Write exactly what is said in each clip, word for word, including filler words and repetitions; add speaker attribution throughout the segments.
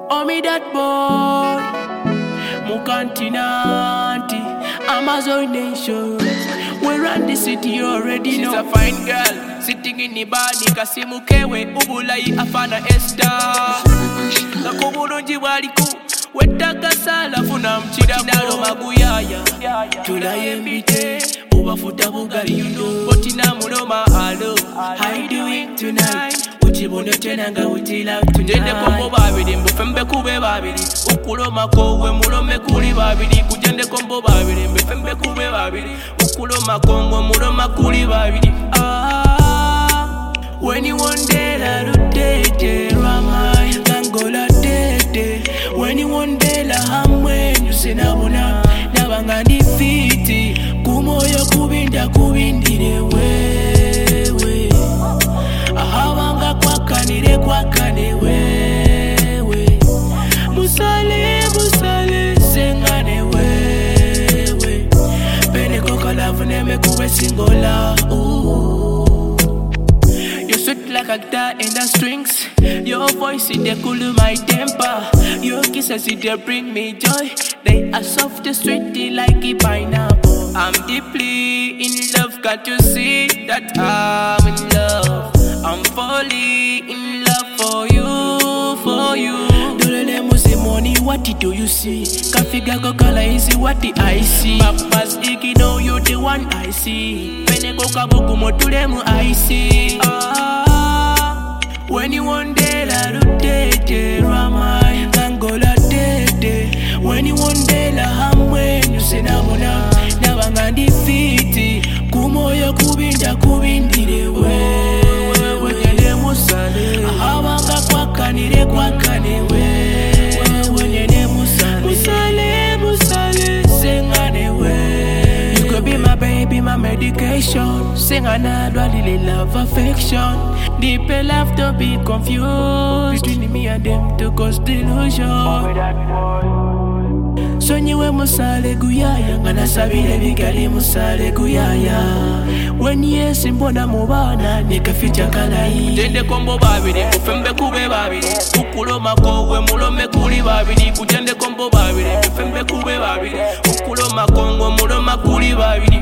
Speaker 1: Oh me that boy, Mukantinanti, Amazon Nation. We run the city, you already know. She's a fine girl, sitting in the bar, Nikasimukewe, Ubulai Afana Esther. Nakoburonji waliku, wetaka sala funa mchida nalo maguyaya. Tulaye mbite, ubafuta bugali yuno. Botina muloma alo, how you doing tonight? Uchibone tenanga utila tonight. Njende kombo babili, mbufembe kube babili. Ukuloma kowe mulome kuli babili. Kujende kombo babili, mbufembe kube babili. Ukuloma kongo muloma kuli babili. Ah, when you want day la rutete ramai Angola tete. When you want day la hamwe nyusenabona nabangani fiti kumoyo kubinda kubindire wewe ahawanga kwakanire kwakane wewe musale musale sengane wewe pene kokalavu neme kube singola. Ooh, you sweet like a guitar in the strings. Your voice it they cool my temper. Your kisses it they bring me joy. They are soft and sweet like a pineapple. I'm deeply in love, can't you see that I'm in love? I'm falling in love for you, for you. Dolele muse money, what do you see? Kafiga go color easy, what the I see? Papa's icky know you the one I see. Pene go kabuku motulemu I see. Ah, when you want day la rutete ramai Angola tete. When you want day la hamwe nyusenabona nabangani fiti kumoyo kubinda kubindire wewe nyene musale ahawanga kwakanire kwakane wewe nyene musale musale musale sengane wewe. You could be my baby, my medication. Sing another little love affection. Deep love to be confused between me and them to cause delusion. Sonyiwe musale guyaya nganasabire bigali musale guyaya. When yes mbona mubana nikaficha kalayi. Jende kombo babiri kufembe kube babiri. Ukuloma kowe mulome kuli babiri. Kujende kombo babiri kufembe kube babiri. Ukuloma kongo muloma kuli babiri.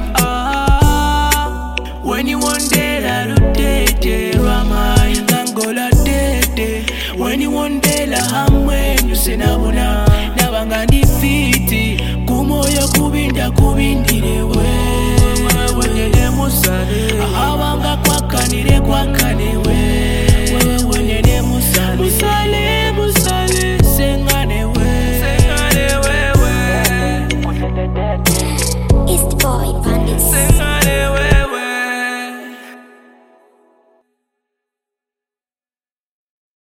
Speaker 1: Ah, when you want day la rutete ramai Angola tete. When you want day la hamwe nyusenabona nabangani fiti kumoyo kubinda kubindire wewe nyene musale ahawanga kwakanire kwakane wewe nyene musale musale